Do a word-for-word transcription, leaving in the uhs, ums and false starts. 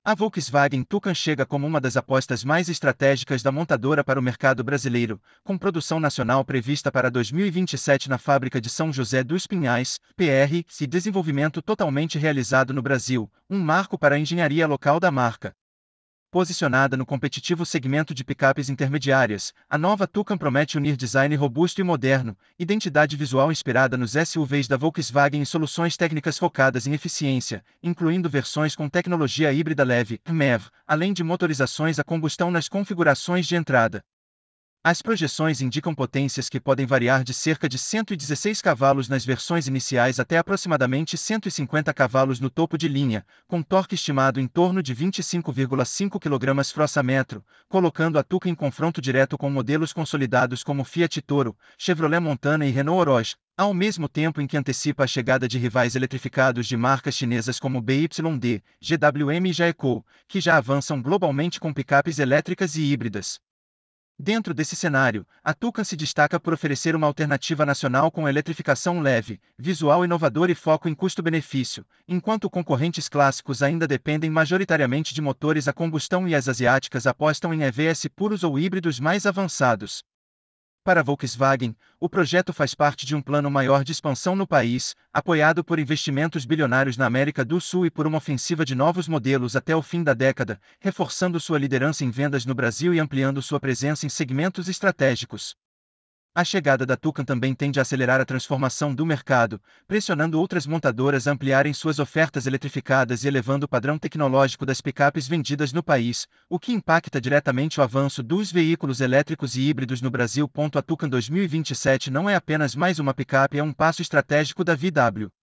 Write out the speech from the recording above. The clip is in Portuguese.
A Volkswagen Toucan chega como uma das apostas mais estratégicas da montadora para o mercado brasileiro, com produção nacional prevista para dois mil e vinte e sete na fábrica de São José dos Pinhais, P R, e desenvolvimento totalmente realizado no Brasil, um marco para a engenharia local da marca. Posicionada no competitivo segmento de picapes intermediárias, a nova Toucan promete unir design robusto e moderno, identidade visual inspirada nos S U Vs da Volkswagen e soluções técnicas focadas em eficiência, incluindo versões com tecnologia híbrida leve, M E V, além de motorizações a combustão nas configurações de entrada. As projeções indicam potências que podem variar de cerca de cento e dezesseis cavalos nas versões iniciais até aproximadamente cento e cinquenta cavalos no topo de linha, com torque estimado em torno de vinte e cinco vírgula cinco quilograma-metro, colocando a Toucan em confronto direto com modelos consolidados como Fiat Toro, Chevrolet Montana e Renault Oroch, ao mesmo tempo em que antecipa a chegada de rivais eletrificados de marcas chinesas como B Y D, G W M e Jaekou, que já avançam globalmente com picapes elétricas e híbridas. Dentro desse cenário, a Toucan se destaca por oferecer uma alternativa nacional com eletrificação leve, visual inovador e foco em custo-benefício, enquanto concorrentes clássicos ainda dependem majoritariamente de motores a combustão e as asiáticas apostam em E Vs puros ou híbridos mais avançados. Para a Volkswagen, o projeto faz parte de um plano maior de expansão no país, apoiado por investimentos bilionários na América do Sul e por uma ofensiva de novos modelos até o fim da década, reforçando sua liderança em vendas no Brasil e ampliando sua presença em segmentos estratégicos. A chegada da Toucan também tende a acelerar a transformação do mercado, pressionando outras montadoras a ampliarem suas ofertas eletrificadas e elevando o padrão tecnológico das picapes vendidas no país, o que impacta diretamente o avanço dos veículos elétricos e híbridos no Brasil. A Toucan dois mil e vinte e sete não é apenas mais uma picape, é um passo estratégico da V W.